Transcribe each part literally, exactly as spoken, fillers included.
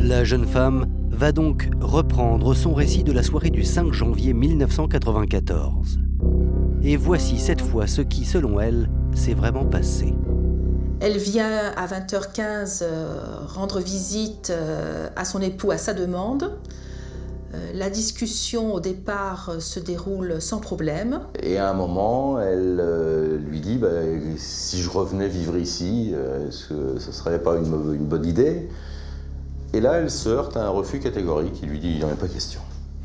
La jeune femme va donc reprendre son récit de la soirée du cinq janvier mille neuf cent quatre-vingt-quatorze. Et voici cette fois ce qui, selon elle, s'est vraiment passé. Elle vient à vingt heures quinze euh, rendre visite euh, à son époux à sa demande. Euh, la discussion au départ euh, se déroule sans problème. Et à un moment, elle euh, lui dit bah, « si je revenais vivre ici, euh, est-ce que ce ne serait pas une, une bonne idée ?» Et là, elle se heurte à un refus catégorique qui lui dit « il n'y en a pas question ».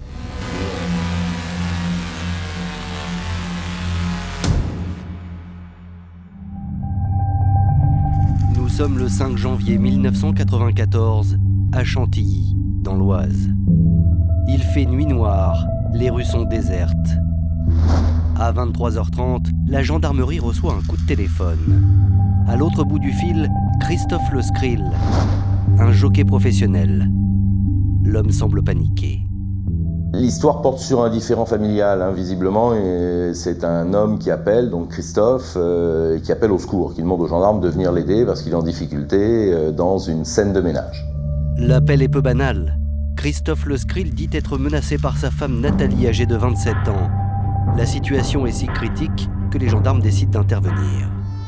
Nous sommes le cinq janvier mille neuf cent quatre-vingt-quatorze, à Chantilly, dans l'Oise. Il fait nuit noire, les rues sont désertes. À vingt-trois heures trente, la gendarmerie reçoit un coup de téléphone. À l'autre bout du fil, Christophe Le Skrill, un jockey professionnel. L'homme semble paniqué. L'histoire porte sur un différend familial, hein, visiblement, et c'est un homme qui appelle, donc Christophe, euh, qui appelle au secours, qui demande aux gendarmes de venir l'aider parce qu'il est en difficulté euh, dans une scène de ménage. L'appel est peu banal. Christophe Le Skrill dit être menacé par sa femme Nathalie, âgée de vingt-sept ans. La situation est si critique que les gendarmes décident d'intervenir.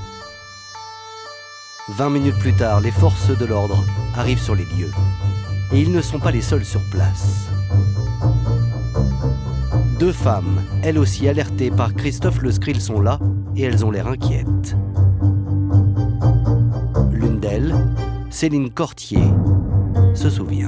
Vingt minutes plus tard, les forces de l'ordre arrivent sur les lieux. Et ils ne sont pas les seuls sur place. Deux femmes, elles aussi alertées par Christophe Le Skrill, sont là et elles ont l'air inquiètes. L'une d'elles, Céline Cortier, se souvient.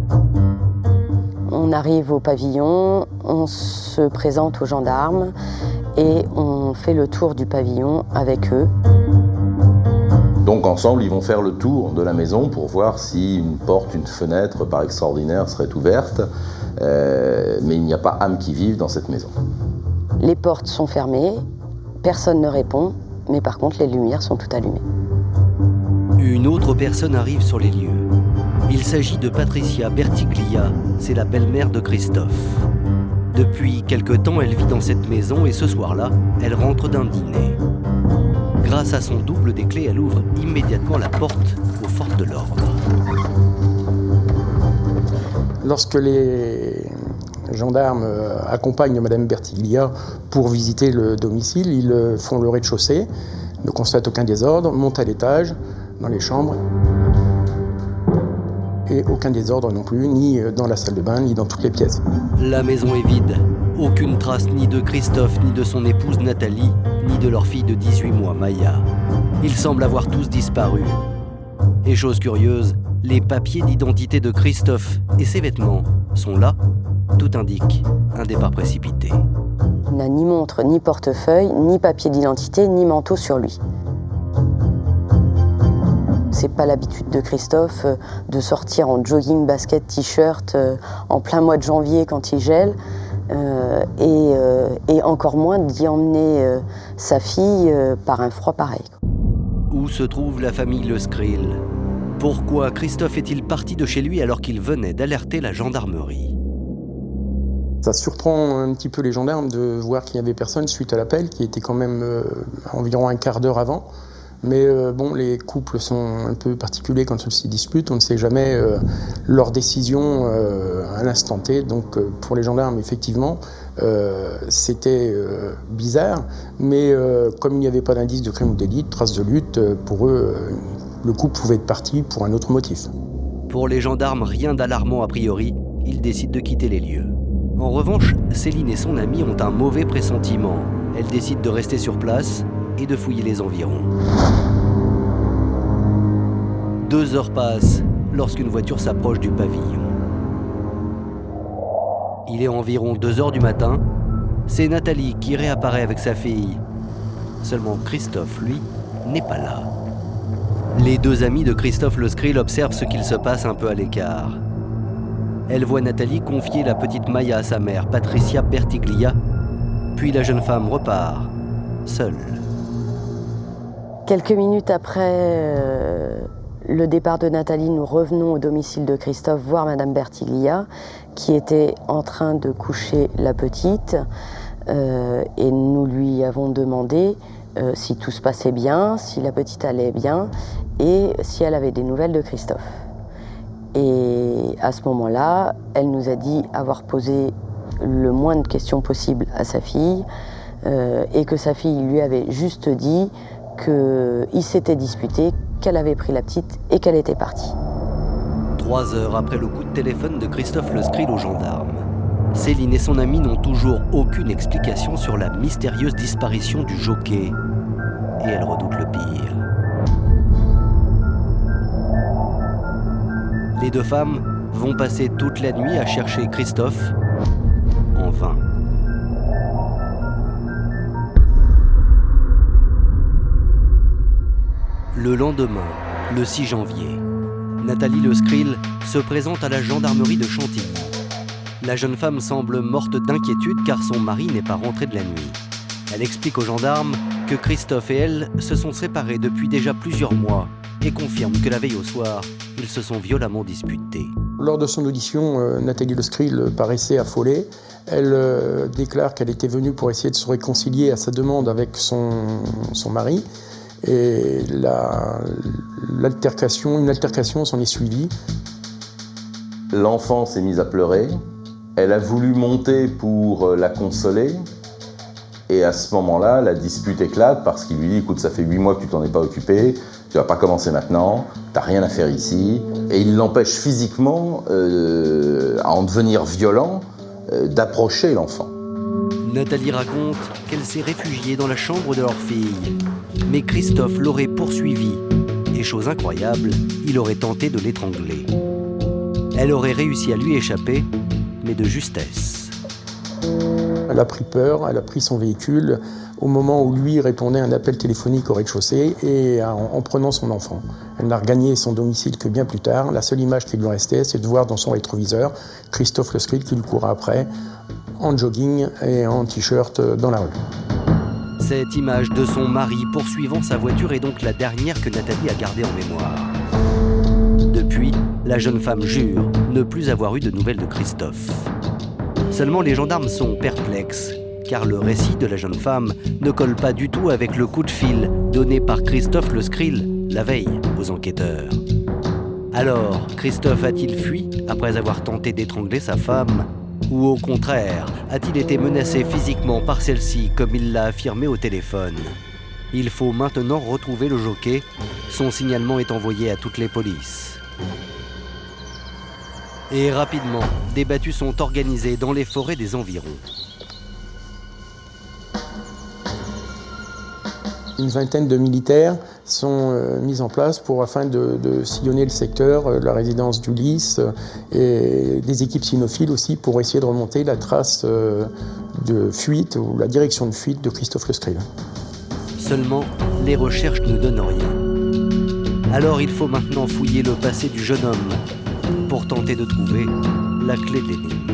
On arrive au pavillon, on se présente aux gendarmes et on fait le tour du pavillon avec eux. Donc ensemble, ils vont faire le tour de la maison pour voir si une porte, une fenêtre, par extraordinaire, serait ouverte. Euh, mais il n'y a pas âme qui vive dans cette maison. Les portes sont fermées, personne ne répond, mais par contre les lumières sont toutes allumées. Une autre personne arrive sur les lieux. Il s'agit de Patricia Bertiglia, c'est la belle-mère de Christophe. Depuis quelque temps, elle vit dans cette maison et ce soir-là, elle rentre d'un dîner. Grâce à son double des clés, elle ouvre immédiatement la porte aux forces de l'ordre. Lorsque les gendarmes accompagnent Madame Bertiglia pour visiter le domicile, ils font le rez-de-chaussée, ne constatent aucun désordre, montent à l'étage, dans les chambres, et aucun désordre non plus, ni dans la salle de bain, ni dans toutes les pièces. La maison est vide. Aucune trace ni de Christophe, ni de son épouse Nathalie, ni de leur fille de dix-huit mois, Maya. Ils semblent avoir tous disparu. Et chose curieuse, les papiers d'identité de Christophe et ses vêtements sont là. Tout indique un départ précipité. Il n'a ni montre, ni portefeuille, ni papier d'identité, ni manteau sur lui. C'est pas l'habitude de Christophe de sortir en jogging, basket, t-shirt en plein mois de janvier quand il gèle. Euh, et, euh, et encore moins d'y emmener euh, sa fille euh, par un froid pareil. Où se trouve la famille Le Skrill ? Pourquoi Christophe est-il parti de chez lui alors qu'il venait d'alerter la gendarmerie ? Ça surprend un petit peu les gendarmes de voir qu'il n'y avait personne suite à l'appel, qui était quand même euh, environ un quart d'heure avant. Mais euh, bon, les couples sont un peu particuliers quand ils se disputent. On ne sait jamais euh, leur décision euh, à l'instant T. Donc euh, pour les gendarmes, effectivement, euh, c'était euh, bizarre. Mais euh, comme il n'y avait pas d'indice de crime ou délit, de traces de lutte, euh, pour eux, euh, le couple pouvait être parti pour un autre motif. Pour les gendarmes, rien d'alarmant a priori. Ils décident de quitter les lieux. En revanche, Céline et son amie ont un mauvais pressentiment. Elles décident de rester sur place et de fouiller les environs. Deux heures passent lorsqu'une voiture s'approche du pavillon. Il est environ deux heures du matin. C'est Nathalie qui réapparaît avec sa fille. Seulement Christophe, lui, n'est pas là. Les deux amis de Christophe Le Skrill observent ce qu'il se passe un peu à l'écart. Elle voit Nathalie confier la petite Maya à sa mère, Patricia Bertiglia. Puis la jeune femme repart, seule. Quelques minutes après euh, le départ de Nathalie, nous revenons au domicile de Christophe voir Madame Bertiglia, qui était en train de coucher la petite. Euh, et nous lui avons demandé euh, si tout se passait bien, si la petite allait bien et si elle avait des nouvelles de Christophe. Et à ce moment-là, elle nous a dit avoir posé le moins de questions possible à sa fille euh, et que sa fille lui avait juste dit qu'il s'était disputé, qu'elle avait pris la petite et qu'elle était partie. Trois heures après le coup de téléphone de Christophe Lescril aux gendarmes, Céline et son amie n'ont toujours aucune explication sur la mystérieuse disparition du jockey. Et elles redoutent le pire. Les deux femmes vont passer toute la nuit à chercher Christophe, en vain. Le lendemain, le six janvier, Nathalie Lescril se présente à la gendarmerie de Chantilly. La jeune femme semble morte d'inquiétude car son mari n'est pas rentré de la nuit. Elle explique aux gendarmes que Christophe et elle se sont séparés depuis déjà plusieurs mois et confirme que la veille au soir, ils se sont violemment disputés. Lors de son audition, euh, Nathalie Lescril paraissait affolée. Elle euh, déclare qu'elle était venue pour essayer de se réconcilier à sa demande avec son, son mari. Et la, l'altercation, une altercation s'en est suivie. L'enfant s'est mise à pleurer. Elle a voulu monter pour la consoler. Et à ce moment-là, la dispute éclate parce qu'il lui dit « Écoute, ça fait huit mois que tu t'en es pas occupé, tu vas pas commencer maintenant, t'as rien à faire ici. » Et il l'empêche physiquement, euh, à en devenir violent, euh, d'approcher l'enfant. Nathalie raconte qu'elle s'est réfugiée dans la chambre de leur fille. Mais Christophe l'aurait poursuivie. Et chose incroyable, il aurait tenté de l'étrangler. Elle aurait réussi à lui échapper, mais de justesse. Elle a pris peur, elle a pris son véhicule au moment où lui répondait à un appel téléphonique au rez-de-chaussée et en, en prenant son enfant. Elle n'a regagné son domicile que bien plus tard. La seule image qui lui restait, c'est de voir dans son rétroviseur Christophe Lescril qui lui courait après en jogging et en t-shirt dans la rue. Cette image de son mari poursuivant sa voiture est donc la dernière que Nathalie a gardée en mémoire. Depuis, la jeune femme jure ne plus avoir eu de nouvelles de Christophe. Seulement les gendarmes sont perplexes, car le récit de la jeune femme ne colle pas du tout avec le coup de fil donné par Christophe Lescril la veille aux enquêteurs. Alors, Christophe a-t-il fui après avoir tenté d'étrangler sa femme ? Ou au contraire, a-t-il été menacé physiquement par celle-ci comme il l'a affirmé au téléphone ? Il faut maintenant retrouver le jockey. Son signalement est envoyé à toutes les polices. Et rapidement, des battues sont organisées dans les forêts des environs. Une vingtaine de militaires sont euh, mis en place pour, afin de, de sillonner le secteur, euh, la résidence d'Ulysse euh, et des équipes cynophiles aussi pour essayer de remonter la trace euh, de fuite ou la direction de fuite de Christophe Lescril. Seulement, les recherches ne donnent rien. Alors il faut maintenant fouiller le passé du jeune homme pour tenter de trouver la clé de l'énigme.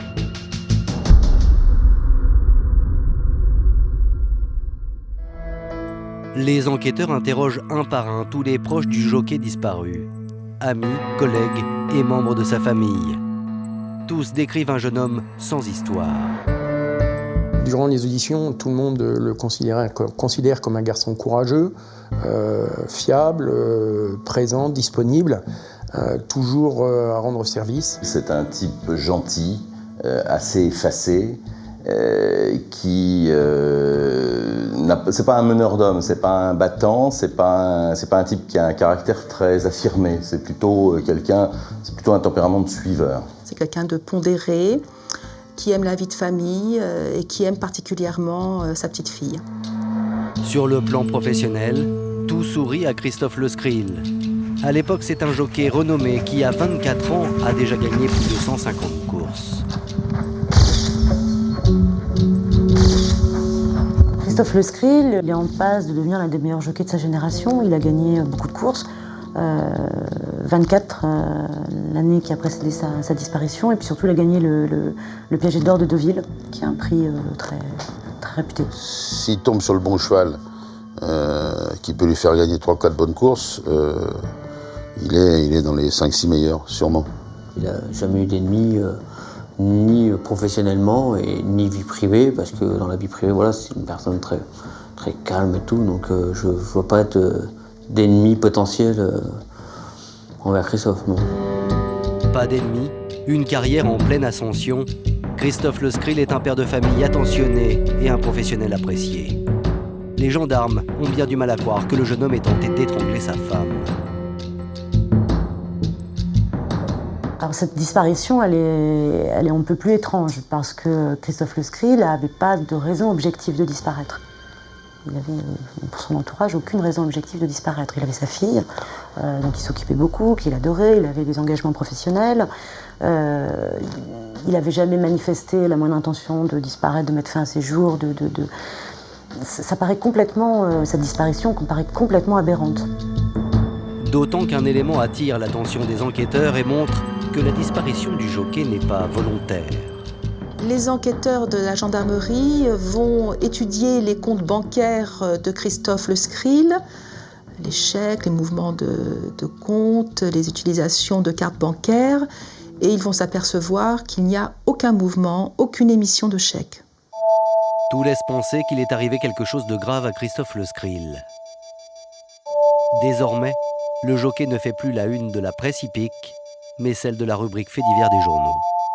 Les enquêteurs interrogent un par un tous les proches du jockey disparu. Amis, collègues et membres de sa famille. Tous décrivent un jeune homme sans histoire. Durant les auditions, tout le monde le considère, considère comme un garçon courageux, euh, fiable, euh, présent, disponible, euh, toujours euh, à rendre service. C'est un type gentil, euh, assez effacé, euh, qui... Euh, n'a, c'est pas un meneur d'hommes, c'est pas un battant, c'est pas un, c'est pas un type qui a un caractère très affirmé. C'est plutôt quelqu'un, c'est plutôt un tempérament de suiveur. C'est quelqu'un de pondéré, qui aime la vie de famille euh, et qui aime particulièrement euh, sa petite fille. Sur le plan professionnel, tout sourit à Christophe Lescril. À l'époque, c'est un jockey renommé qui, à vingt-quatre ans, a déjà gagné plus de cent cinquante courses. Christophe Lescril, il est en passe de devenir l'un des meilleurs jockeys de sa génération. Il a gagné beaucoup de courses. Euh, vingt-quatre euh, l'année qui a précédé sa, sa disparition, et puis surtout il a gagné le, le, le Piaget d'or de Deauville, qui est un prix euh, très, très réputé. S'il tombe sur le bon cheval, euh, qui peut lui faire gagner trois quatre bonnes courses, euh, il, est, il est dans les cinq six meilleurs, sûrement. Il n'a jamais eu d'ennemis, euh, ni professionnellement, et ni vie privée, parce que dans la vie privée, voilà, c'est une personne très, très calme et tout, donc euh, je ne vois pas être... Euh, d'ennemis potentiels euh, envers Christophe, non. Pas d'ennemis, une carrière en pleine ascension, Christophe Le Skrill est un père de famille attentionné et un professionnel apprécié. Les gendarmes ont bien du mal à croire que le jeune homme ait tenté d'étrangler sa femme. Alors cette disparition, elle est, elle est on ne peut plus étrange parce que Christophe Le Skrill n'avait pas de raison objective de disparaître. Il avait, pour son entourage, aucune raison objective de disparaître. Il avait sa fille, euh, donc il s'occupait beaucoup, qu'il adorait, il avait des engagements professionnels. Euh, il n'avait jamais manifesté la moindre intention de disparaître, de mettre fin à ses jours. De, de, de... Ça, ça paraît complètement, euh, cette disparition paraît complètement aberrante. D'autant qu'un élément attire l'attention des enquêteurs et montre que la disparition du jockey n'est pas volontaire. Les enquêteurs de la gendarmerie vont étudier les comptes bancaires de Christophe Le Skrill, les chèques, les mouvements de, de comptes, les utilisations de cartes bancaires, et ils vont s'apercevoir qu'il n'y a aucun mouvement, aucune émission de chèques. Tout laisse penser qu'il est arrivé quelque chose de grave à Christophe Le Skrill. Désormais, le jockey ne fait plus la une de la presse hippique, mais celle de la rubrique faits divers des journaux.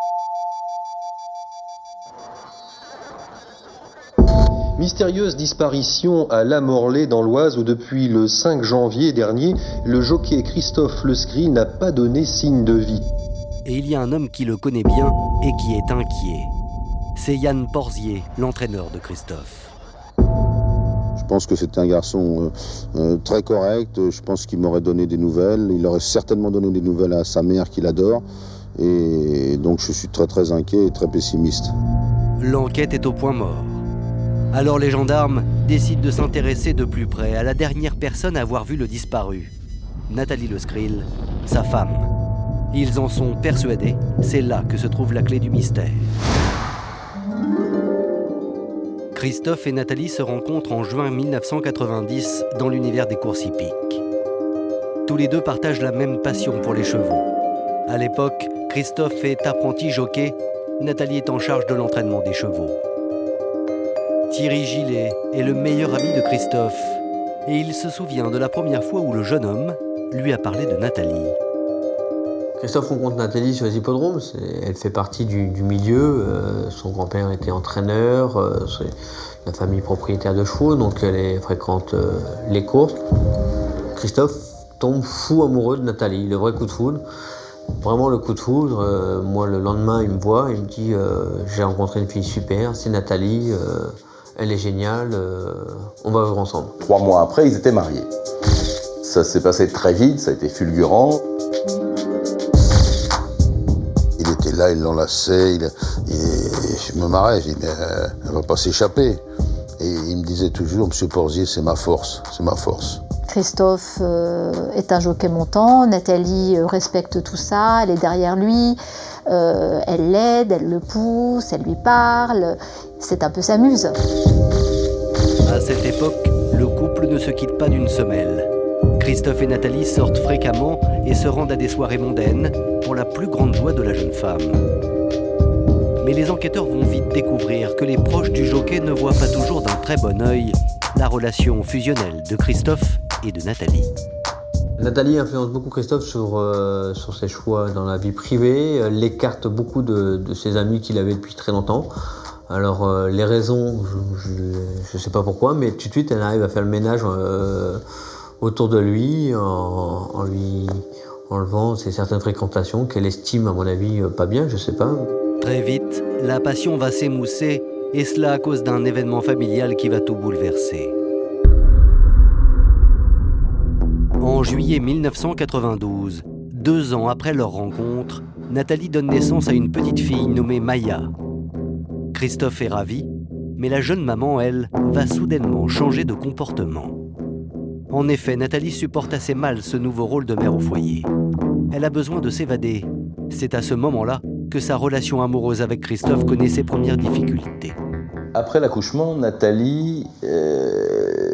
Mystérieuse disparition à La Morlaix dans l'Oise où depuis le cinq janvier dernier, le jockey Christophe Le Skrill n'a pas donné signe de vie. Et il y a un homme qui le connaît bien et qui est inquiet. C'est Yann Porzier, l'entraîneur de Christophe. Je pense que c'était un garçon euh, euh, très correct. Je pense qu'il m'aurait donné des nouvelles. Il aurait certainement donné des nouvelles à sa mère qu'il adore. Et donc je suis très très inquiet et très pessimiste. L'enquête est au point mort. Alors les gendarmes décident de s'intéresser de plus près à la dernière personne à avoir vu le disparu, Nathalie Le Skrill, sa femme. Ils en sont persuadés, c'est là que se trouve la clé du mystère. Christophe et Nathalie se rencontrent en juin mille neuf cent quatre-vingt-dix dans l'univers des courses hippiques. Tous les deux partagent la même passion pour les chevaux. À l'époque, Christophe est apprenti jockey, Nathalie est en charge de l'entraînement des chevaux. Thierry Gillet est le meilleur ami de Christophe et il se souvient de la première fois où le jeune homme lui a parlé de Nathalie. Christophe rencontre Nathalie sur les hippodromes, c'est, elle fait partie du, du milieu, euh, son grand-père était entraîneur, euh, c'est une famille propriétaire de chevaux, donc elle est, fréquente euh, les courses. Christophe tombe fou amoureux de Nathalie, le vrai coup de foudre. Vraiment le coup de foudre, euh, moi le lendemain il me voit, il me dit euh, j'ai rencontré une fille super, c'est Nathalie, euh, elle est géniale, euh, on va vivre ensemble. Trois mois après, ils étaient mariés. Ça s'est passé très vite, ça a été fulgurant. Il était là, il l'enlaçait, il, il, je me marrais, je dis mais euh, elle va pas s'échapper. Et il me disait toujours, Monsieur Porzier, c'est ma force, c'est ma force. Christophe euh, est un jockey montant, Nathalie euh, respecte tout ça, elle est derrière lui, euh, elle l'aide, elle le pousse, elle lui parle, c'est un peu sa muse. À cette époque, le couple ne se quitte pas d'une semelle. Christophe et Nathalie sortent fréquemment et se rendent à des soirées mondaines pour la plus grande joie de la jeune femme. Mais les enquêteurs vont vite découvrir que les proches du jockey ne voient pas toujours d'un très bon œil la relation fusionnelle de Christophe et de Nathalie. Nathalie influence beaucoup Christophe sur, euh, sur ses choix dans la vie privée, elle écarte beaucoup de, de ses amis qu'il avait depuis très longtemps. Alors euh, les raisons, je ne sais pas pourquoi, mais tout de suite elle arrive à faire le ménage euh, autour de lui en, en lui enlevant ses certaines fréquentations qu'elle estime à mon avis pas bien, je sais pas. Très vite, la passion va s'émousser et cela à cause d'un événement familial qui va tout bouleverser. En juillet mille neuf cent quatre-vingt-douze, deux ans après leur rencontre, Nathalie donne naissance à une petite fille nommée Maya. Christophe est ravi, mais la jeune maman, elle, va soudainement changer de comportement. En effet, Nathalie supporte assez mal ce nouveau rôle de mère au foyer. Elle a besoin de s'évader. C'est à ce moment-là que sa relation amoureuse avec Christophe connaît ses premières difficultés. Après l'accouchement, Nathalie euh,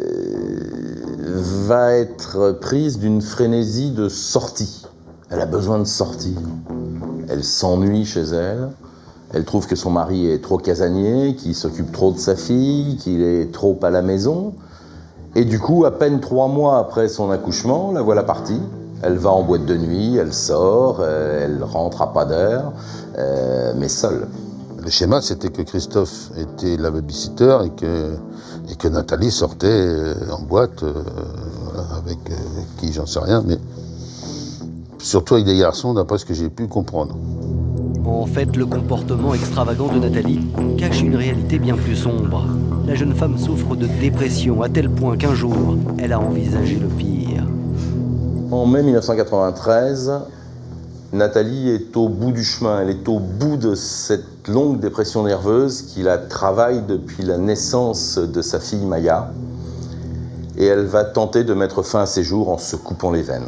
va être prise d'une frénésie de sortie. Elle a besoin de sortir. Elle s'ennuie chez elle. Elle trouve que son mari est trop casanier, qu'il s'occupe trop de sa fille, qu'il est trop à la maison. Et du coup, à peine trois mois après son accouchement, la voilà partie. Elle va en boîte de nuit, elle sort, euh, elle rentre à pas d'heure, euh, mais seule. Le schéma, c'était que Christophe était la babysitter et que, et que Nathalie sortait en boîte euh, avec euh, qui, j'en sais rien, mais surtout avec des garçons, d'après ce que j'ai pu comprendre. En fait, le comportement extravagant de Nathalie cache une réalité bien plus sombre. La jeune femme souffre de dépression à tel point qu'un jour, elle a envisagé le pire. En mai mille neuf cent quatre-vingt-treize, Nathalie est au bout du chemin, elle est au bout de cette longue dépression nerveuse qui la travaille depuis la naissance de sa fille Maya. Et elle va tenter de mettre fin à ses jours en se coupant les veines.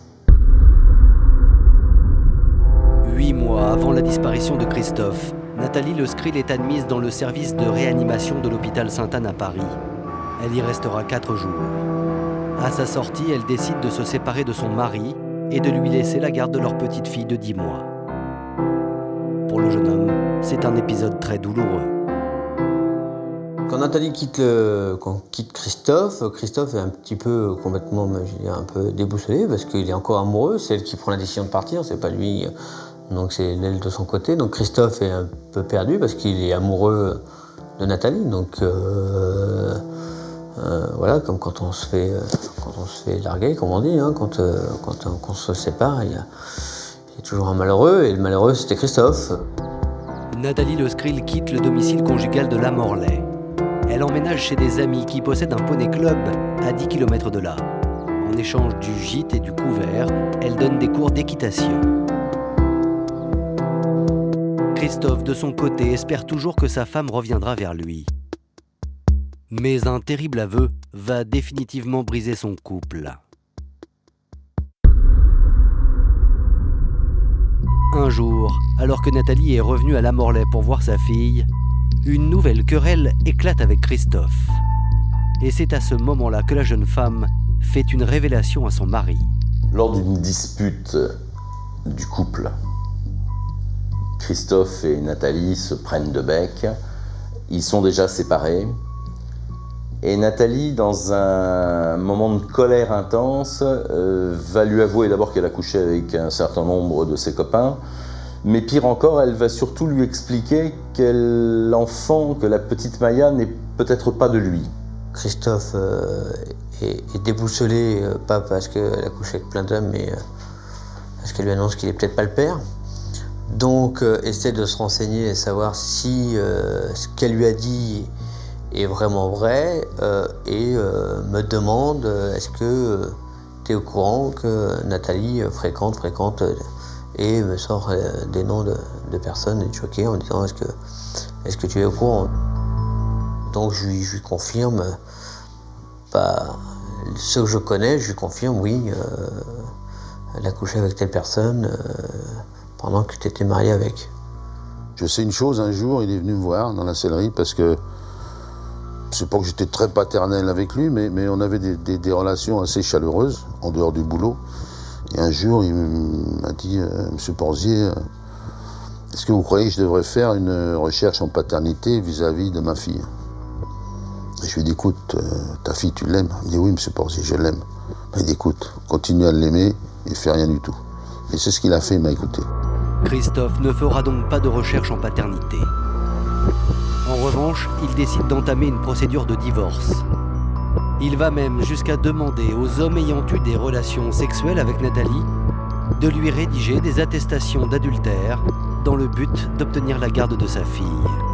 Huit mois avant la disparition de Christophe, Nathalie Le Skrill est admise dans le service de réanimation de l'hôpital Sainte-Anne à Paris. Elle y restera quatre jours. À sa sortie, elle décide de se séparer de son mari et de lui laisser la garde de leur petite fille de dix mois. Pour le jeune homme, c'est un épisode très douloureux. Quand Nathalie quitte, le, quand quitte Christophe, Christophe est un petit peu complètement, je dirais, un peu déboussolé parce qu'il est encore amoureux. C'est elle qui prend la décision de partir, c'est pas lui. Donc c'est elle de son côté. Donc Christophe est un peu perdu parce qu'il est amoureux de Nathalie. Donc euh, euh, voilà, comme quand on se fait, quand on se fait larguer, comme on dit, hein, quand, euh, quand, quand on se sépare, il y, a, il y a toujours un malheureux. Et le malheureux, c'était Christophe. Nathalie Le Skrill quitte le domicile conjugal de La Morlaix. Elle emménage chez des amis qui possèdent un poney club à dix kilomètres de là. En échange du gîte et du couvert, elle donne des cours d'équitation. Christophe, de son côté, espère toujours que sa femme reviendra vers lui. Mais un terrible aveu va définitivement briser son couple. Un jour, alors que Nathalie est revenue à La Morlaix pour voir sa fille, une nouvelle querelle éclate avec Christophe. Et c'est à ce moment-là que la jeune femme fait une révélation à son mari. Lors d'une dispute du couple, Christophe et Nathalie se prennent de bec. Ils sont déjà séparés. Et Nathalie, dans un moment de colère intense, euh, va lui avouer d'abord qu'elle a couché avec un certain nombre de ses copains. Mais pire encore, elle va surtout lui expliquer que l'enfant, que la petite Maya n'est peut-être pas de lui. Christophe euh, est, est déboussolé, euh, pas parce qu'elle a couché avec plein d'hommes, mais euh, parce qu'elle lui annonce qu'il n'est peut-être pas le père. Donc, euh, essaie de se renseigner et savoir si euh, ce qu'elle lui a dit est vraiment vrai euh, et euh, me demande euh, est-ce que euh, tu es au courant que Nathalie euh, fréquente, fréquente euh, et me sort euh, des noms de, de personnes et de choqué en me disant est-ce que, est-ce que tu es au courant. Donc je lui, je lui confirme, bah, ce que je connais, je lui confirme oui, euh, elle a couché avec telle personne euh, pendant que tu étais marié avec. Je sais une chose, un jour il est venu me voir dans la sellerie parce que c'est pas que j'étais très paternel avec lui, mais, mais on avait des, des, des relations assez chaleureuses en dehors du boulot. Et un jour, il m'a dit, euh, Monsieur Porzier, euh, est-ce que vous croyez que je devrais faire une recherche en paternité vis-à-vis de ma fille? Et je lui ai dit, écoute, euh, ta fille, tu l'aimes? Il me dit, oui, Monsieur Porzier, je l'aime. Il m'a dit, écoute, continue à l'aimer et fais rien du tout. Et c'est ce qu'il a fait, il m'a écouté. Christophe ne fera donc pas de recherche en paternité. En revanche, il décide d'entamer une procédure de divorce. Il va même jusqu'à demander aux hommes ayant eu des relations sexuelles avec Nathalie de lui rédiger des attestations d'adultère dans le but d'obtenir la garde de sa fille.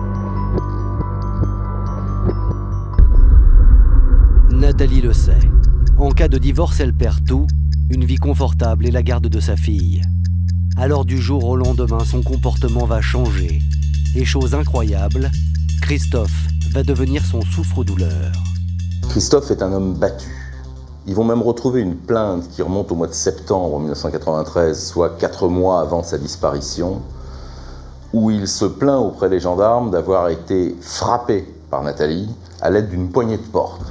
Nathalie le sait. En cas de divorce, elle perd tout, une vie confortable et la garde de sa fille. Alors du jour au lendemain, son comportement va changer. Et chose incroyable, Christophe va devenir son souffre-douleur. Christophe est un homme battu. Ils vont même retrouver une plainte qui remonte au mois de septembre mille neuf cent quatre-vingt-treize, soit quatre mois avant sa disparition, où il se plaint auprès des gendarmes d'avoir été frappé par Nathalie à l'aide d'une poignée de porte.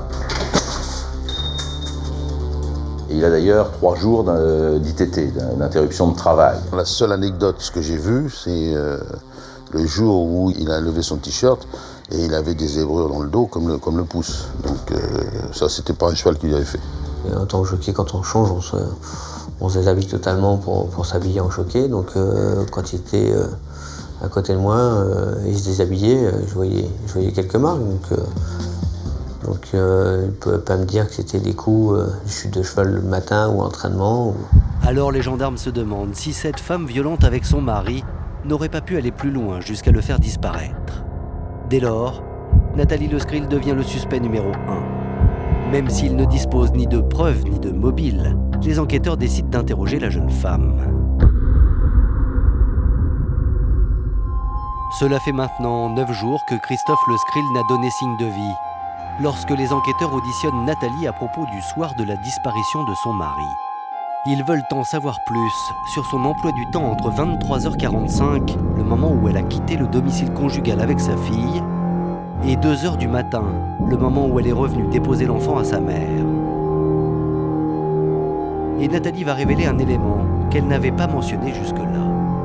Et il a d'ailleurs trois jours d'I T T, d'interruption de travail. La seule anecdote que j'ai vue, c'est euh, le jour où il a levé son t-shirt et il avait des zébrures dans le dos comme le, comme le pouce. Donc euh, ça, c'était pas un cheval qu'il avait fait. Et en tant que jockey, quand on change, on se, on se déshabille totalement pour, pour s'habiller en choqué. Donc euh, quand il était euh, à côté de moi, euh, il se déshabillait, euh, je, voyais, je voyais quelques marques. Donc, euh, donc euh, il ne pouvait pas me dire que c'était des coups euh, de chute de cheval le matin ou entraînement. Ou... Alors les gendarmes se demandent si cette femme violente avec son mari n'aurait pas pu aller plus loin jusqu'à le faire disparaître. Dès lors, Nathalie Lescril devient le suspect numéro un. Même s'il ne dispose ni de preuves ni de mobile, les enquêteurs décident d'interroger la jeune femme. Cela fait maintenant neuf jours que Christophe Lescril n'a donné signe de vie, lorsque les enquêteurs auditionnent Nathalie à propos du soir de la disparition de son mari. Ils veulent en savoir plus sur son emploi du temps entre vingt-trois heures quarante-cinq, le moment où elle a quitté le domicile conjugal avec sa fille, et deux heures du matin, le moment où elle est revenue déposer l'enfant à sa mère. Et Nathalie va révéler un élément qu'elle n'avait pas mentionné jusque-là.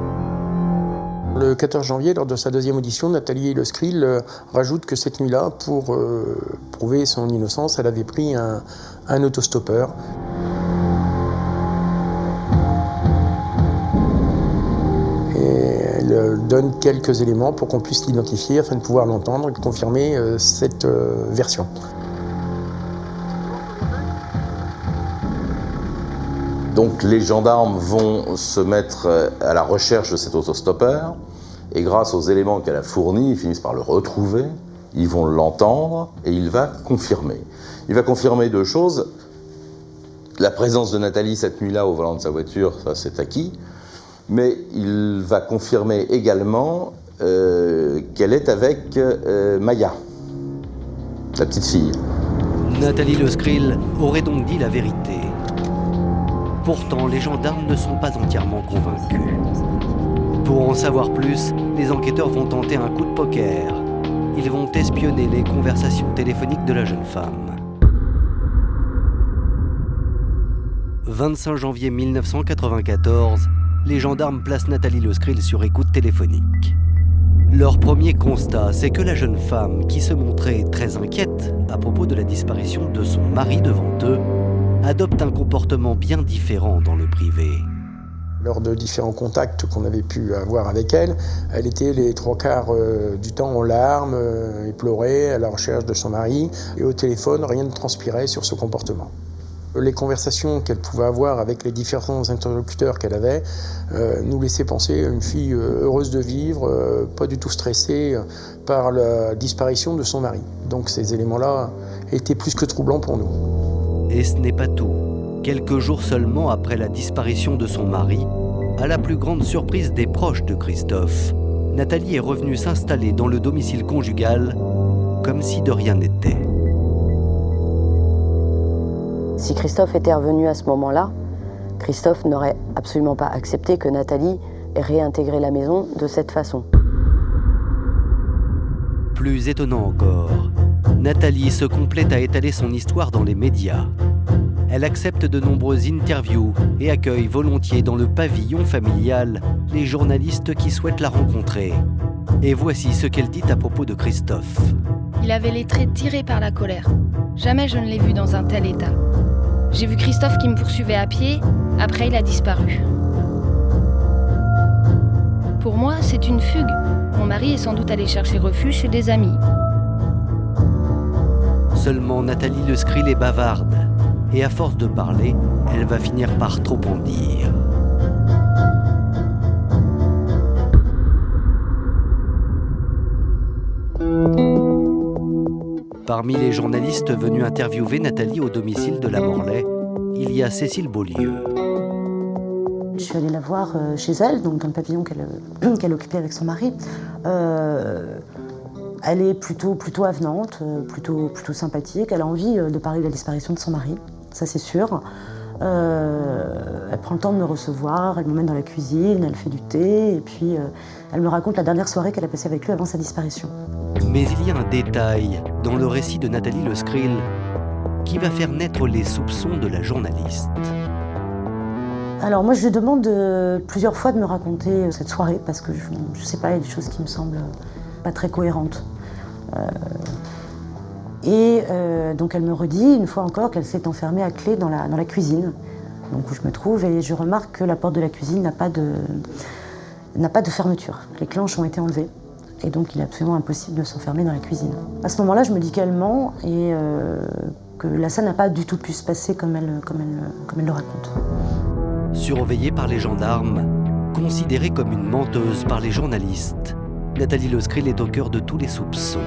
Le quatorze janvier, lors de sa deuxième audition, Nathalie Lescril euh, rajoute que cette nuit-là, pour euh, prouver son innocence, elle avait pris un, un autostoppeur. Elle donne quelques éléments pour qu'on puisse l'identifier afin de pouvoir l'entendre et de confirmer euh, cette euh, version. Donc les gendarmes vont se mettre à la recherche de cet autostoppeur et grâce aux éléments qu'elle a fournis, ils finissent par le retrouver, ils vont l'entendre et il va confirmer. Il va confirmer deux choses. La présence de Nathalie cette nuit-là au volant de sa voiture, ça c'est acquis. Mais il va confirmer également euh, qu'elle est avec euh, Maya, la petite fille. Nathalie Lescril aurait donc dit la vérité. Pourtant, les gendarmes ne sont pas entièrement convaincus. Pour en savoir plus, les enquêteurs vont tenter un coup de poker. Ils vont espionner les conversations téléphoniques de la jeune femme. vingt-cinq janvier mille neuf cent quatre-vingt-quatorze, les gendarmes placent Nathalie Lescril sur écoute téléphonique. Leur premier constat, c'est que la jeune femme, qui se montrait très inquiète à propos de la disparition de son mari devant eux, adopte un comportement bien différent dans le privé. Lors de différents contacts qu'on avait pu avoir avec elle, elle était les trois quarts euh, du temps en larmes euh, et pleurait à la recherche de son mari. Et au téléphone, rien ne transpirait sur ce comportement. Les conversations qu'elle pouvait avoir avec les différents interlocuteurs qu'elle avait euh, nous laissaient penser à une fille euh, heureuse de vivre, euh, pas du tout stressée euh, par la disparition de son mari. Donc ces éléments-là étaient plus que troublants pour nous. Et ce n'est pas tout. Quelques jours seulement après la disparition de son mari, à la plus grande surprise des proches de Christophe, Nathalie est revenue s'installer dans le domicile conjugal comme si de rien n'était. Si Christophe était revenu à ce moment-là, Christophe n'aurait absolument pas accepté que Nathalie ait réintégré la maison de cette façon. Plus étonnant encore, Nathalie se complète à étaler son histoire dans les médias. Elle accepte de nombreuses interviews et accueille volontiers dans le pavillon familial les journalistes qui souhaitent la rencontrer. Et voici ce qu'elle dit à propos de Christophe. Il avait les traits tirés par la colère. Jamais je ne l'ai vu dans un tel état. J'ai vu Christophe qui me poursuivait à pied, après il a disparu. Pour moi, c'est une fugue. Mon mari est sans doute allé chercher refuge chez des amis. Seulement Nathalie Lescril est bavarde, et à force de parler, elle va finir par trop en dire. Parmi les journalistes venus interviewer Nathalie au domicile de la Morlaix, il y a Cécile Beaulieu. Je suis allée la voir chez elle, donc dans le pavillon qu'elle qu'elle occupait avec son mari. Euh, elle est plutôt, plutôt avenante, plutôt, plutôt sympathique. Elle a envie de parler de la disparition de son mari, ça c'est sûr. Euh, elle prend le temps de me recevoir, elle m'emmène dans la cuisine, elle fait du thé, et puis euh, elle me raconte la dernière soirée qu'elle a passée avec lui avant sa disparition. Mais il y a un détail dans le récit de Nathalie Lescril qui va faire naître les soupçons de la journaliste. Alors moi je lui demande de, plusieurs fois de me raconter cette soirée parce que je, je sais pas, il y a des choses qui me semblent pas très cohérentes. Euh, et euh, donc elle me redit une fois encore qu'elle s'est enfermée à clé dans la, dans la cuisine donc où je me trouve, et je remarque que la porte de la cuisine n'a pas de, n'a pas de fermeture. Les clenches ont été enlevées, et donc il est absolument impossible de s'enfermer dans la cuisine. À ce moment-là, je me dis qu'elle ment et euh, que la scène n'a pas du tout pu se passer comme elle, comme elle, comme elle le raconte. Surveillée par les gendarmes, considérée comme une menteuse par les journalistes, Nathalie Lescril est au cœur de tous les soupçons.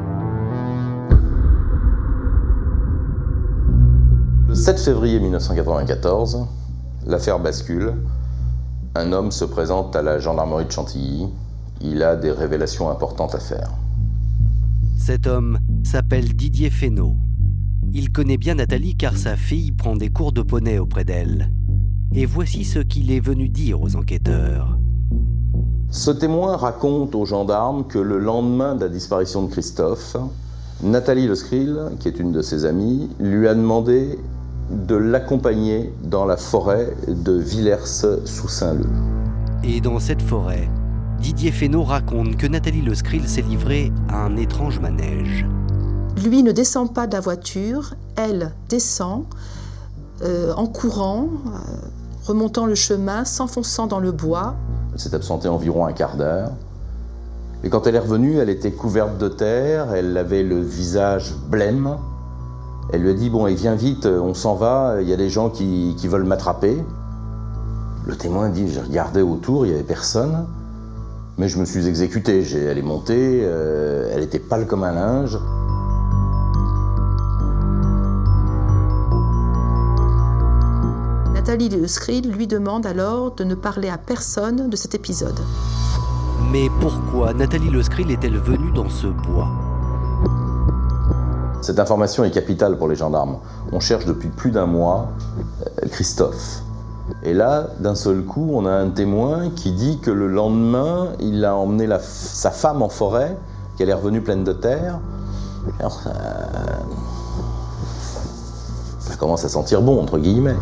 Le sept février mille neuf cent quatre-vingt-quatorze, l'affaire bascule. Un homme se présente à la gendarmerie de Chantilly. Il a des révélations importantes à faire. Cet homme s'appelle Didier Fesneau. Il connaît bien Nathalie car sa fille prend des cours de poney auprès d'elle. Et voici ce qu'il est venu dire aux enquêteurs. Ce témoin raconte aux gendarmes que le lendemain de la disparition de Christophe, Nathalie Lescril, qui est une de ses amies, lui a demandé de l'accompagner dans la forêt de Villers-sous-Saint-Leu. Et dans cette forêt, Didier Fesneau raconte que Nathalie Lescril s'est livrée à un étrange manège. Lui ne descend pas de la voiture, elle descend euh, en courant, euh, remontant le chemin, s'enfonçant dans le bois. Elle s'est absentée environ un quart d'heure. Et quand elle est revenue, elle était couverte de terre, elle avait le visage blême. Elle lui a dit « Bon, et viens vite, on s'en va, il y a des gens qui, qui veulent m'attraper. » Le témoin dit « J'ai regardé autour, il n'y avait personne, mais je me suis exécuté. J'ai, elle est montée, euh, elle était pâle comme un linge. » Nathalie Lescril lui demande alors de ne parler à personne de cet épisode. Mais pourquoi Nathalie Lescril est-elle venue dans ce bois ? Cette information est capitale pour les gendarmes. On cherche depuis plus d'un mois euh, Christophe. Et là, d'un seul coup, on a un témoin qui dit que le lendemain, il a emmené la, sa femme en forêt, qu'elle est revenue pleine de terre. Alors, ça, ça commence à sentir bon, entre guillemets.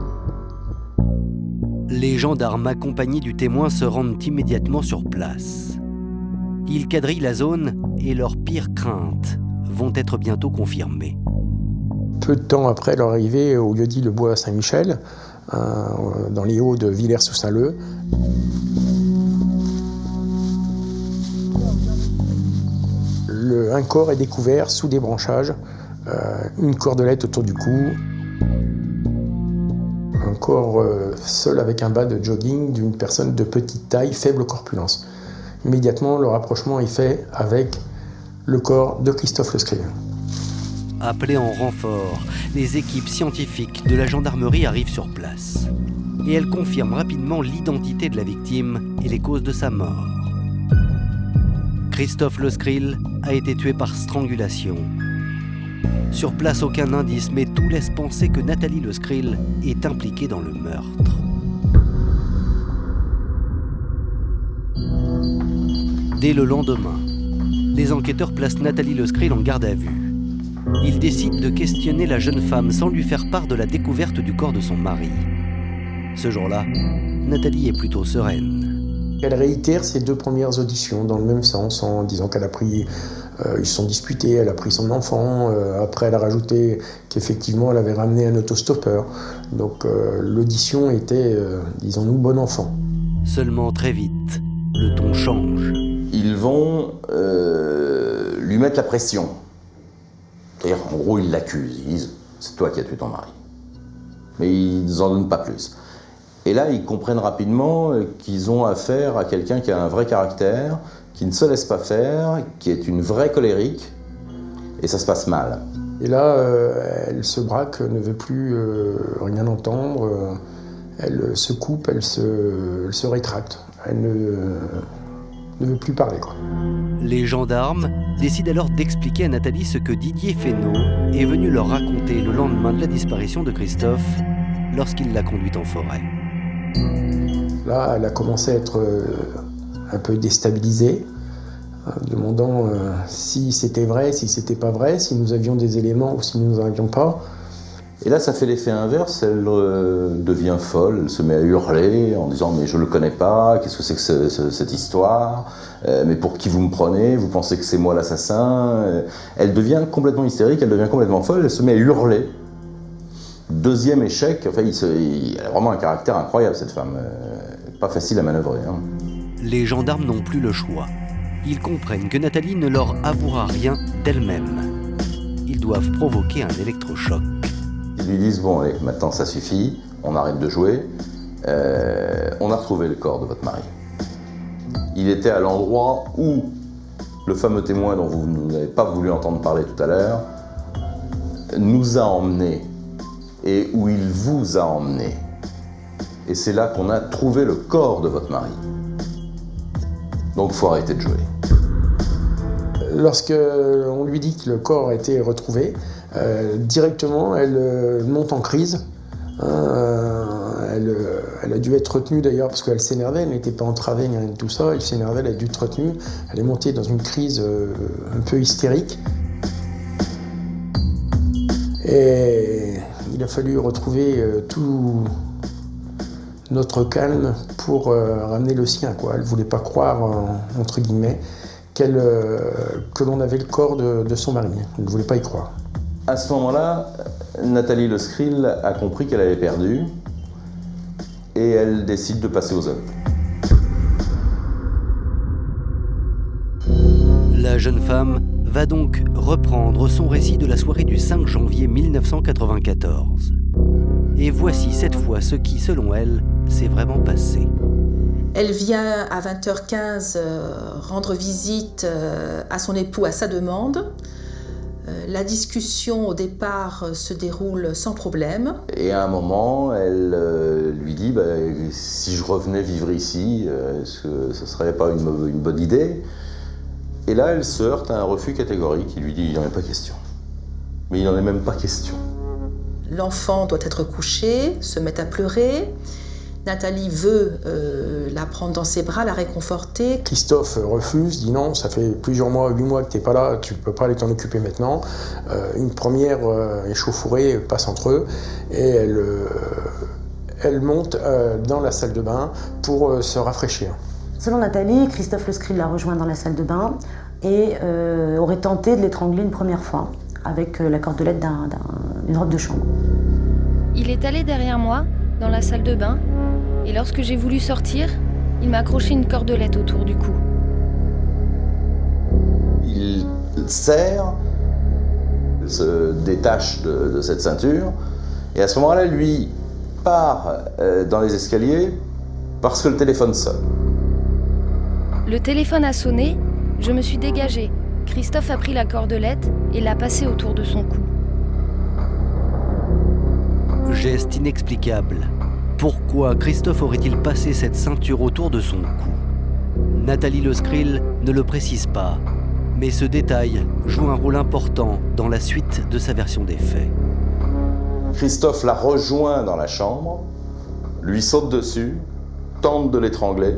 Les gendarmes accompagnés du témoin se rendent immédiatement sur place. Ils quadrillent la zone et leurs pires craintes vont être bientôt confirmées. Peu de temps après leur arrivée au lieu-dit Le Bois Saint-Michel, euh, dans les hauts de Villers-sous-Saint-Leu, le, un corps est découvert sous des branchages, euh, une cordelette autour du cou, un corps euh, seul avec un bas de jogging d'une personne de petite taille, faible corpulence. Immédiatement, le rapprochement est fait avec le corps de Christophe Lescril. Appelés en renfort, les équipes scientifiques de la gendarmerie arrivent sur place. Et elles confirment rapidement l'identité de la victime et les causes de sa mort. Christophe Lescril a été tué par strangulation. Sur place, aucun indice, mais tout laisse penser que Nathalie Lescril est impliquée dans le meurtre. Dès le lendemain, les enquêteurs placent Nathalie Lescril en garde à vue. Ils décident de questionner la jeune femme sans lui faire part de la découverte du corps de son mari. Ce jour-là, Nathalie est plutôt sereine. Elle réitère ses deux premières auditions dans le même sens, en disant qu'elle a pris, euh, ils se sont disputés, elle a pris son enfant, euh, après elle a rajouté qu'effectivement elle avait ramené un autostoppeur. Donc euh, l'audition était, euh, disons-nous, bon enfant. Seulement très vite, le ton change. Ils vont euh, lui mettre la pression. C'est-à-dire, en gros, ils l'accusent. Ils disent « c'est toi qui as tué ton mari ». Mais ils n'en donnent pas plus. Et là, ils comprennent rapidement qu'ils ont affaire à quelqu'un qui a un vrai caractère, qui ne se laisse pas faire, qui est une vraie colérique, et ça se passe mal. Et là, euh, elle se braque, ne veut plus euh, rien entendre, euh, elle se coupe, elle se, elle se rétracte, elle ne, euh, ne veut plus parler, quoi. Les gendarmes décident alors d'expliquer à Nathalie ce que Didier Fesneau est venu leur raconter le lendemain de la disparition de Christophe lorsqu'il l'a conduite en forêt. Là, elle a commencé à être euh, un peu déstabilisée, euh, demandant euh, si c'était vrai, si c'était pas vrai, si nous avions des éléments ou si nous n'en avions pas. Et là, ça fait l'effet inverse, elle euh, devient folle, elle se met à hurler en disant « mais je le connais pas, qu'est-ce que c'est que ce, ce, cette histoire euh, mais pour qui vous me prenez, vous pensez que c'est moi l'assassin ?» Elle devient complètement hystérique, elle devient complètement folle, elle se met à hurler. Deuxième échec, enfin, il, se, il a vraiment un caractère incroyable, cette femme. Euh, pas facile à manœuvrer. Hein. Les gendarmes n'ont plus le choix. Ils comprennent que Nathalie ne leur avouera rien d'elle-même. Ils doivent provoquer un électrochoc. Ils lui disent, bon, allez, maintenant ça suffit, on arrête de jouer. Euh, on a retrouvé le corps de votre mari. Il était à l'endroit où le fameux témoin dont vous n'avez pas voulu entendre parler tout à l'heure nous a emmenés et où il vous a emmené. Et c'est là qu'on a trouvé le corps de votre mari. Donc il faut arrêter de jouer. Lorsque on lui dit que le corps a été retrouvé, euh, directement elle euh, monte en crise. Euh, elle, euh, elle a dû être retenue d'ailleurs parce qu'elle s'énervait, elle n'était pas entravée ni rien de tout ça, elle s'énervait, elle a dû être retenue. Elle est montée dans une crise euh, un peu hystérique. Et il a fallu retrouver euh, tout notre calme pour euh, ramener le sien, quoi. Elle ne voulait pas croire, euh, entre guillemets, qu'elle, euh, que l'on avait le corps de, de son mari. Elle ne voulait pas y croire. À ce moment-là, Nathalie Le Skrill a compris qu'elle avait perdu et elle décide de passer aux Alpes. La jeune femme va donc reprendre son récit de la soirée du cinq janvier mille neuf cent quatre-vingt-quatorze. Et voici cette fois ce qui, selon elle, s'est vraiment passé. Elle vient à vingt heures quinze euh, rendre visite euh, à son époux à sa demande. Euh, la discussion au départ euh, se déroule sans problème. Et à un moment, elle euh, lui dit bah, « Si je revenais vivre ici, euh, est-ce que ce ne serait pas une, une bonne idée ?» Et là, elle se heurte à un refus catégorique. Il lui dit « Il n'en est pas question. » Mais il n'en est même pas question. L'enfant doit être couché, se met à pleurer. Nathalie veut euh, la prendre dans ses bras, la réconforter. Christophe refuse, dit non, ça fait plusieurs mois, huit mois que tu n'es pas là, tu ne peux pas aller t'en occuper maintenant. Euh, une première euh, échauffourée passe entre eux et elle, euh, elle monte euh, dans la salle de bain pour euh, se rafraîchir. Selon Nathalie, Christophe Le Skrill l'a rejoint dans la salle de bain et euh, aurait tenté de l'étrangler une première fois avec euh, la cordelette d'un, d'un, d'une robe de chambre. Il est allé derrière moi, dans la salle de bain, et lorsque j'ai voulu sortir, il m'a accroché une cordelette autour du cou. Il serre, il se détache de, de cette ceinture, et à ce moment-là, lui part euh, dans les escaliers parce que le téléphone sonne. Le téléphone a sonné, je me suis dégagée. Christophe a pris la cordelette et l'a passée autour de son cou. Geste inexplicable. Pourquoi Christophe aurait-il passé cette ceinture autour de son cou ? Nathalie Le Skrill ne le précise pas, mais ce détail joue un rôle important dans la suite de sa version des faits. Christophe la rejoint dans la chambre, lui saute dessus, tente de l'étrangler.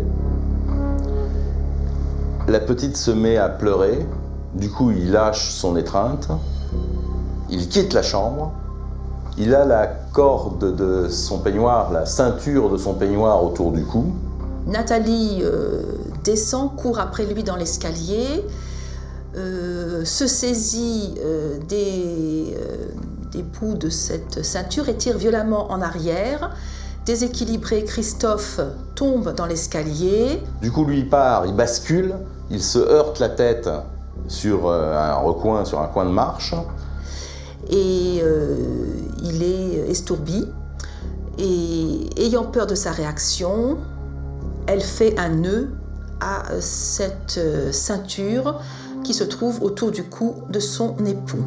La petite se met à pleurer, du coup il lâche son étreinte, il quitte la chambre. Il a la corde de son peignoir, la ceinture de son peignoir autour du cou. Nathalie euh, descend, court après lui dans l'escalier, euh, se saisit euh, des, euh, des bouts de cette ceinture et tire violemment en arrière. Déséquilibré, Christophe tombe dans l'escalier. Du coup, lui, il part, il bascule, il se heurte la tête sur un recoin, sur un coin de marche. Et euh, il est estourbi. Et ayant peur de sa réaction, elle fait un nœud à cette ceinture qui se trouve autour du cou de son époux.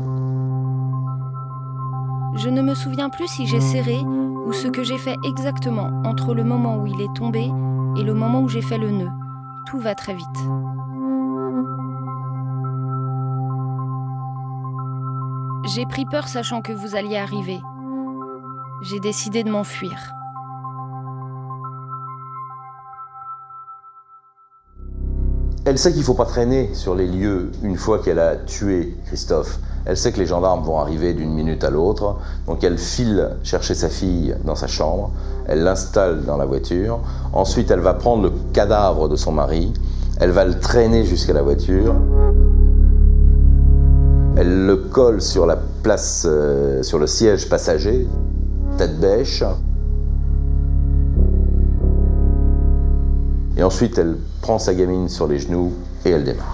Je ne me souviens plus si j'ai serré ou ce que j'ai fait exactement entre le moment où il est tombé et le moment où j'ai fait le nœud. Tout va très vite. J'ai pris peur sachant que vous alliez arriver. J'ai décidé de m'enfuir. Elle sait qu'il ne faut pas traîner sur les lieux une fois qu'elle a tué Christophe. Elle sait que les gendarmes vont arriver d'une minute à l'autre, donc elle file chercher sa fille dans sa chambre, elle l'installe dans la voiture, ensuite elle va prendre le cadavre de son mari, elle va le traîner jusqu'à la voiture, elle le colle sur la place, euh, sur le siège passager, tête bêche. Et ensuite, elle prend sa gamine sur les genoux et elle démarre.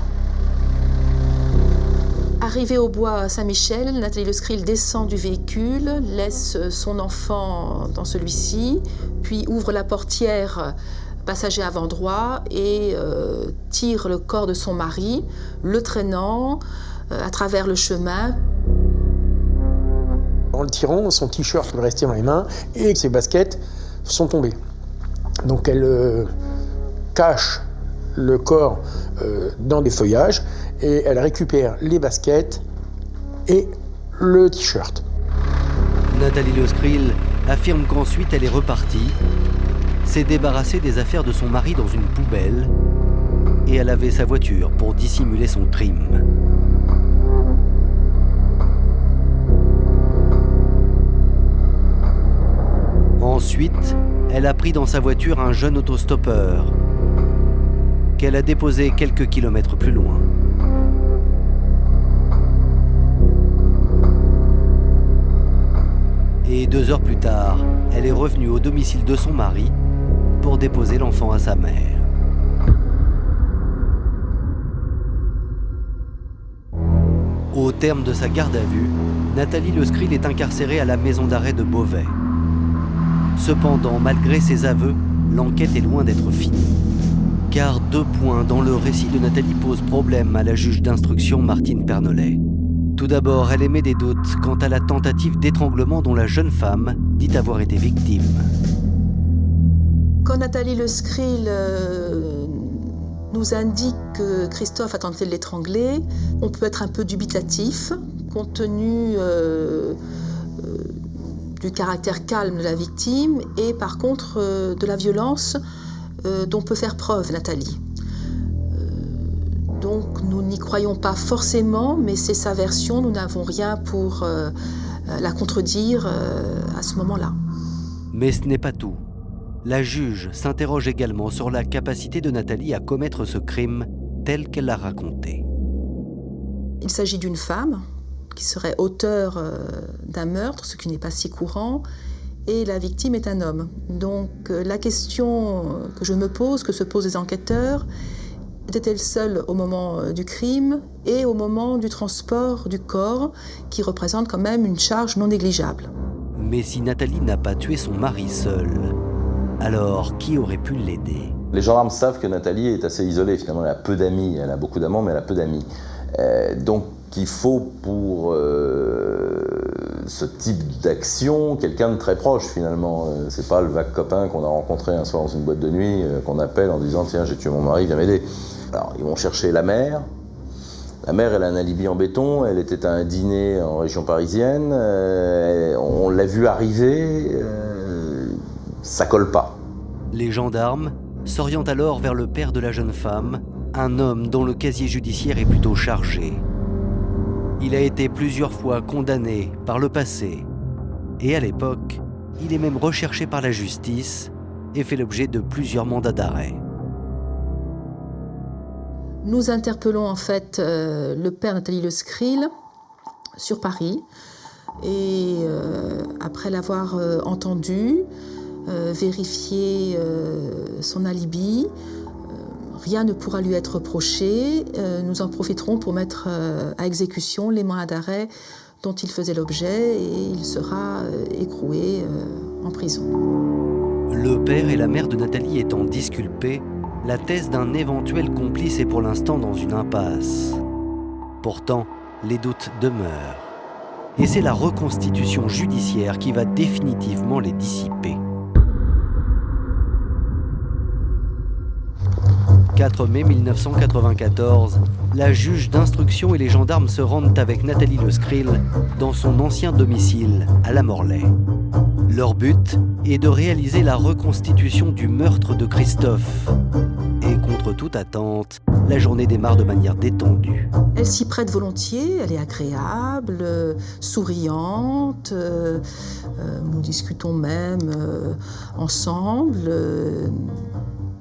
Arrivée au bois Saint-Michel, Nathalie Le Scril descend du véhicule, laisse son enfant dans celui-ci, puis ouvre la portière passager avant droit et euh, tire le corps de son mari, le traînant euh, à travers le chemin. En le tirant, son t-shirt lui restait dans les mains et ses baskets sont tombées. Donc elle euh, cache le corps euh, dans des feuillages et elle récupère les baskets et le t-shirt. Nathalie Le Scril affirme qu'ensuite elle est repartie, s'est débarrassée des affaires de son mari dans une poubelle et a lavé sa voiture pour dissimuler son crime. Ensuite, elle a pris dans sa voiture un jeune autostoppeur qu'elle a déposé quelques kilomètres plus loin. Et deux heures plus tard, elle est revenue au domicile de son mari pour déposer l'enfant à sa mère. Au terme de sa garde à vue, Nathalie Le Scril est incarcérée à la maison d'arrêt de Beauvais. Cependant, malgré ses aveux, l'enquête est loin d'être finie. Car deux points dans le récit de Nathalie posent problème à la juge d'instruction Martine Pernollet. Tout d'abord, elle émet des doutes quant à la tentative d'étranglement dont la jeune femme dit avoir été victime. Quand Nathalie Le Scril euh, nous indique que Christophe a tenté de l'étrangler, on peut être un peu dubitatif, compte tenu euh, euh, du caractère calme de la victime et par contre euh, de la violence euh, dont peut faire preuve Nathalie. Donc nous n'y croyons pas forcément, mais c'est sa version, nous n'avons rien pour euh, la contredire euh, à ce moment-là. Mais ce n'est pas tout. La juge s'interroge également sur la capacité de Nathalie à commettre ce crime tel qu'elle l'a raconté. Il s'agit d'une femme qui serait auteure euh, d'un meurtre, ce qui n'est pas si courant, et la victime est un homme. Donc euh, la question que je me pose, que se posent les enquêteurs, était-elle seule au moment du crime et au moment du transport du corps, qui représente quand même une charge non négligeable. Mais si Nathalie n'a pas tué son mari seule, alors qui aurait pu l'aider ? Les gendarmes savent que Nathalie est assez isolée, finalement, elle a peu d'amis, elle a beaucoup d'amants, mais elle a peu d'amis. Euh, donc il faut pour euh, ce type d'action quelqu'un de très proche, finalement. Euh, c'est pas le vague copain qu'on a rencontré un soir dans une boîte de nuit, euh, qu'on appelle en disant « Tiens, j'ai tué mon mari, viens m'aider ». Alors, ils vont chercher la mère. La mère, elle a un alibi en béton. Elle était à un dîner en région parisienne. Euh, on l'a vu arriver. Euh, ça colle pas. Les gendarmes s'orientent alors vers le père de la jeune femme, un homme dont le casier judiciaire est plutôt chargé. Il a été plusieurs fois condamné par le passé. Et à l'époque, il est même recherché par la justice et fait l'objet de plusieurs mandats d'arrêt. Nous interpellons en fait euh, le père Nathalie Le Scril sur Paris et euh, après l'avoir euh, entendu, euh, vérifié euh, son alibi, euh, rien ne pourra lui être reproché. Euh, nous en profiterons pour mettre euh, à exécution les mandats d'arrêt dont il faisait l'objet et il sera euh, écroué euh, en prison. Le père et la mère de Nathalie étant disculpés, la thèse d'un éventuel complice est pour l'instant dans une impasse. Pourtant, les doutes demeurent. Et c'est la reconstitution judiciaire qui va définitivement les dissiper. quatre mai mille neuf cent quatre-vingt-quatorze, la juge d'instruction et les gendarmes se rendent avec Nathalie Le Scril dans son ancien domicile à La Morlaye. Leur but est de réaliser la reconstitution du meurtre de Christophe. Et contre toute attente, la journée démarre de manière détendue. Elle s'y prête volontiers, elle est agréable, euh, souriante, euh, euh, nous discutons même euh, ensemble, euh,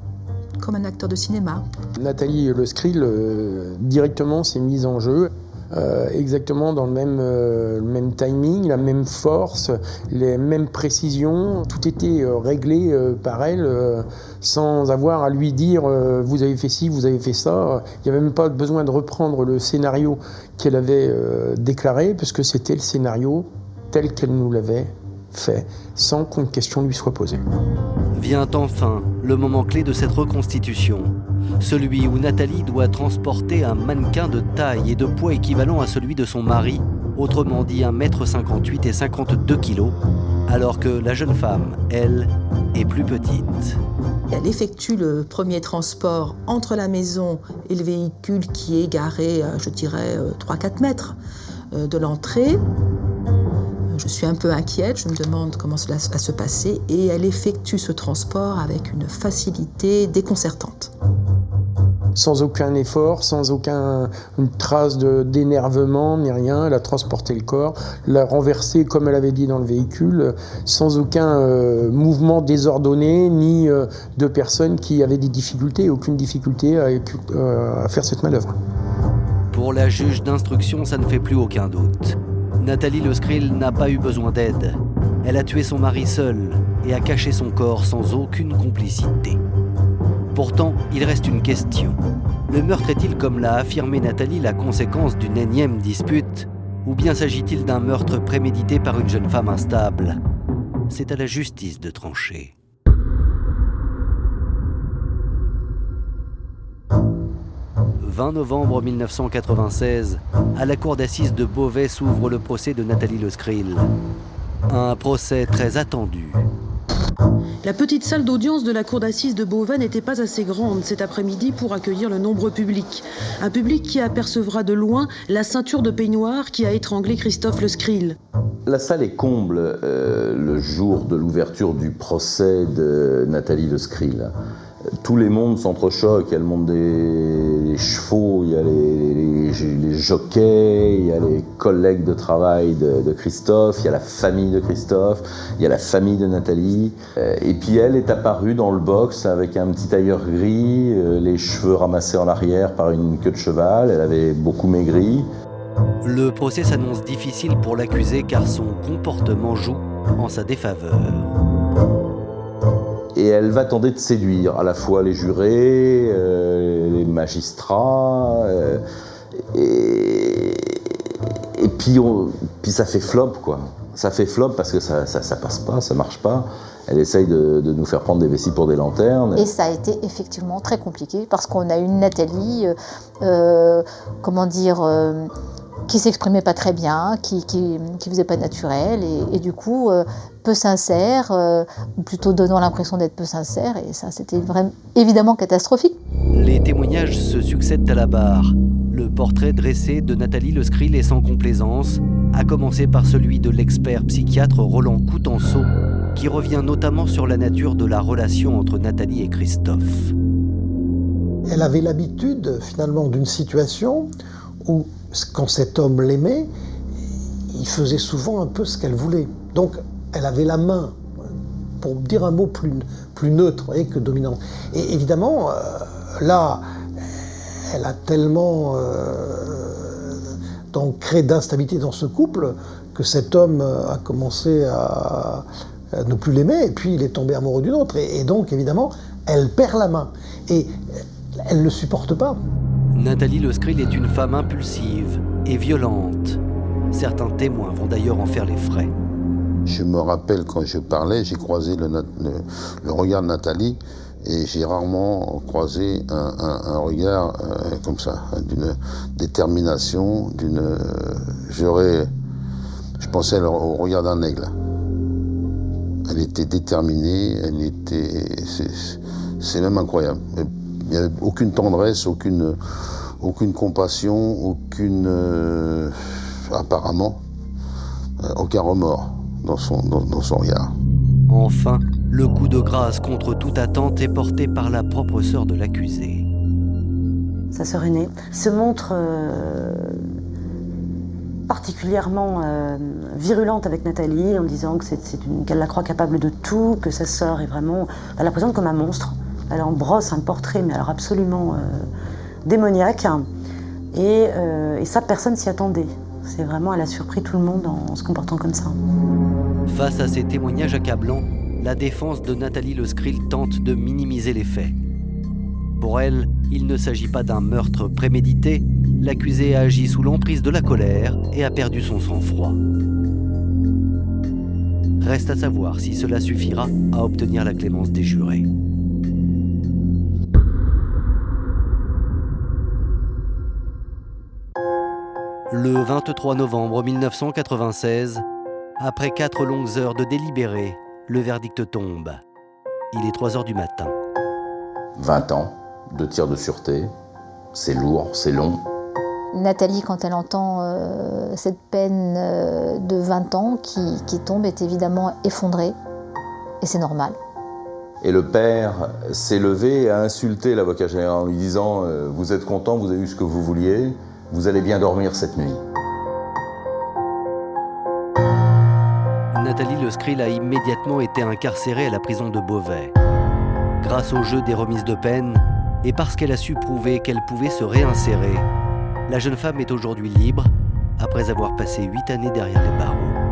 comme un acteur de cinéma. Nathalie Le Scril, euh, directement, s'est mise en jeu euh, exactement dans le même, euh, le même timing, la même force, les mêmes précisions. Tout était euh, réglé euh, par elle, euh, sans avoir à lui dire euh, vous avez fait ci, vous avez fait ça. Il n'y avait même pas besoin de reprendre le scénario qu'elle avait euh, déclaré, parce que c'était le scénario tel qu'elle nous l'avait fait, sans qu'une question lui soit posée. Vient enfin le moment clé de cette reconstitution, celui où Nathalie doit transporter un mannequin de taille et de poids équivalent à celui de son mari, autrement dit un mètre cinquante-huit et cinquante-deux kilos, alors que la jeune femme, elle, est plus petite. Elle effectue le premier transport entre la maison et le véhicule qui est garé, je dirais, trois à quatre mètres de l'entrée. Je suis un peu inquiète, je me demande comment cela va se passer et elle effectue ce transport avec une facilité déconcertante. Sans aucun effort, sans aucune trace de, d'énervement ni rien, elle a transporté le corps, l'a renversé comme elle avait dit dans le véhicule, sans aucun euh, mouvement désordonné ni euh, de personnes qui avaient des difficultés, aucune difficulté à, euh, à faire cette manœuvre. Pour la juge d'instruction, ça ne fait plus aucun doute. Nathalie Le Skrill n'a pas eu besoin d'aide. Elle a tué son mari seule et a caché son corps sans aucune complicité. Pourtant, il reste une question. Le meurtre est-il, comme l'a affirmé Nathalie, la conséquence d'une énième dispute? Ou bien s'agit-il d'un meurtre prémédité par une jeune femme instable? C'est à la justice de trancher. vingt novembre mille neuf cent quatre-vingt-seize, à la cour d'assises de Beauvais s'ouvre le procès de Nathalie Le Skrill. Un procès très attendu. La petite salle d'audience de la cour d'assises de Beauvais n'était pas assez grande cet après-midi pour accueillir le nombreux public. Un public qui apercevra de loin la ceinture de peignoir qui a étranglé Christophe Le Skrill. La salle est comble euh, le jour de l'ouverture du procès de Nathalie Le Skrill. Tous les mondes s'entrechoquent, il y a le monde des, des chevaux, il y a les, les, les jockeys, il y a les collègues de travail de, de Christophe, il y a la famille de Christophe, il y a la famille de Nathalie. Et puis elle est apparue dans le box avec un petit tailleur gris, les cheveux ramassés en arrière par une queue de cheval, elle avait beaucoup maigri. Le procès s'annonce difficile pour l'accusé car son comportement joue en sa défaveur. Et elle va tenter de séduire à la fois les jurés, euh, les magistrats, euh, et, et puis, on, puis ça fait flop, quoi. Ça fait flop parce que ça, ça, ça passe pas, ça marche pas. Elle essaye de, de nous faire prendre des vessies pour des lanternes. Et ça a été effectivement très compliqué parce qu'on a une Nathalie, euh, comment dire, euh, qui s'exprimait pas très bien, qui qui, qui faisait pas naturel et, et du coup euh, peu sincère, euh, ou plutôt donnant l'impression d'être peu sincère, et ça c'était vraiment évidemment catastrophique. Les témoignages se succèdent à la barre. Le portrait dressé de Nathalie Le Skrill est sans complaisance, à commencer par celui de l'expert psychiatre Roland Coutenceau, qui revient notamment sur la nature de la relation entre Nathalie et Christophe. Elle avait l'habitude finalement d'une situation où, quand cet homme l'aimait, il faisait souvent un peu ce qu'elle voulait. Donc elle avait la main, pour dire un mot plus, plus neutre voyez, que dominant. Et évidemment, euh, là, elle a tellement euh, donc, créé d'instabilité dans ce couple que cet homme a commencé à, à ne plus l'aimer, et puis il est tombé amoureux d'une autre. Et, et donc, évidemment, elle perd la main. Et elle ne le supporte pas. Nathalie Le Skrill est une femme impulsive et violente. Certains témoins vont d'ailleurs en faire les frais. Je me rappelle quand je parlais, j'ai croisé le, le, le regard de Nathalie et j'ai rarement croisé un, un, un regard euh, comme ça, d'une détermination, d'une... Euh, j'aurais... Je pensais au regard d'un aigle. Elle était déterminée, elle était... C'est, c'est même incroyable. Il n'y avait aucune tendresse, aucune, aucune compassion, aucune... Euh, apparemment, euh, aucun remords dans son, dans, dans son regard. Enfin, le coup de grâce contre toute attente est porté par la propre sœur de l'accusé. Sa sœur aînée se montre euh, particulièrement euh, virulente avec Nathalie en disant que c'est, c'est une, qu'elle la croit capable de tout, que sa sœur est vraiment... Elle la présente comme un monstre. Elle en brosse un portrait, mais alors absolument euh, démoniaque. Et, euh, et ça, personne s'y attendait. C'est vraiment, elle a surpris tout le monde en se comportant comme ça. Face à ces témoignages accablants, la défense de Nathalie Lescril tente de minimiser les faits. Pour elle, il ne s'agit pas d'un meurtre prémédité. L'accusé a agi sous l'emprise de la colère et a perdu son sang-froid. Reste à savoir si cela suffira à obtenir la clémence des jurés. Le vingt-trois novembre mille neuf cent quatre-vingt-seize, après quatre longues heures de délibéré, le verdict tombe. Il est trois heures du matin. vingt ans de tir de sûreté, c'est lourd, c'est long. Nathalie, quand elle entend euh, cette peine euh, de vingt ans qui, qui tombe, est évidemment effondrée. Et c'est normal. Et le père s'est levé et a insulté l'avocat général en lui disant euh, « Vous êtes content, vous avez eu ce que vous vouliez, vous allez bien dormir cette nuit ». Nathalie Lescril a immédiatement été incarcérée à la prison de Beauvais. Grâce au jeu des remises de peine, et parce qu'elle a su prouver qu'elle pouvait se réinsérer, la jeune femme est aujourd'hui libre, après avoir passé huit années derrière les barreaux.